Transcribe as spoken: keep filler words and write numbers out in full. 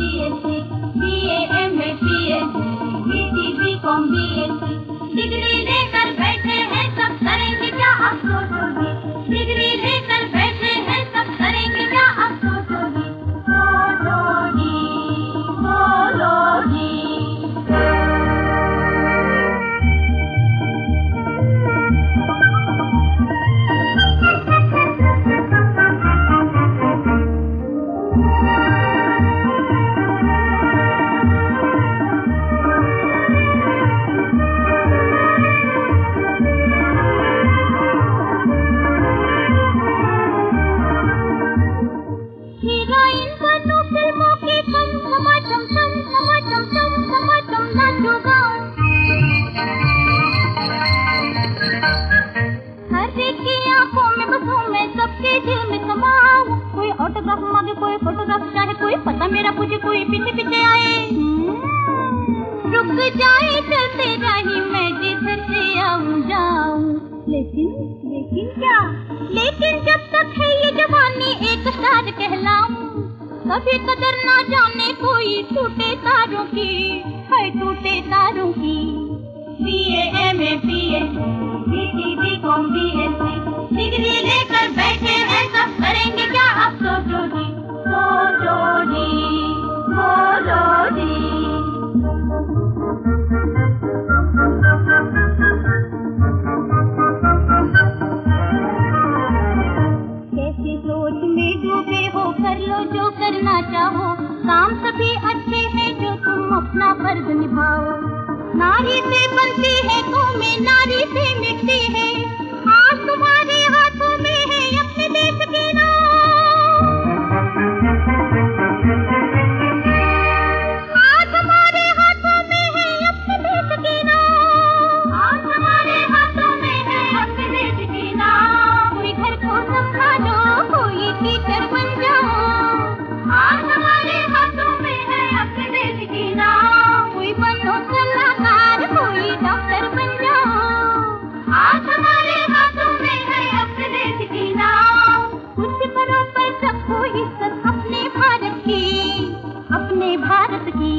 BSc, BA, MA, PhD, BT, BCom, BSc, degree लेकर बैठे हैं सब करेंगे क्या अब सोचोगे, डिग्री लेकर बैठे हैं सब करेंगे क्या अब सोचोगे, सोचोगी, बोलोगी। ऑटोग्राफ मांगे कोई फोटोग्राफ चाहे कोई पता मेरा पूछे कोई पीछे पीछे आए रुक जाए चलते रही मैं जिधर से आऊं जाऊं लेकिन लेकिन क्या लेकिन जब तक है ये जवानी एक स्टार कहलाऊं कभी कदर ना जाने कोई टूटे तारों की है टूटे तारों की BA MA PhD BT BCom BSc degree लेकर बैठे हैं सब करेंगे क्या अब सोचोगी सोचोगी बोलोगी। कैसी सोच में डूबे हो कर लो जो करना चाहो काम सभी अच्छे हैं जो तुम अपना फर्ज निभाओ नारी से बनती है कौमें नारी से मिटती है आज तुम्हारे हाथों में है अपने देश की नाव आज हमारे हाथों में है अपने देश की नाव आज हमारे हाथों में है अपने देश की नाव कोई घर को संभालो कोई टीचर बन जाओ आज हमारे हाथों में है अपने देश की नाव कोई बनो सलाहकार कोई डॉक्टर बन जाओ आज हमारे हाथों में है अपने देश की नाव कुछ करो पर सबको इज्जत अपने भारत की अपने भारत की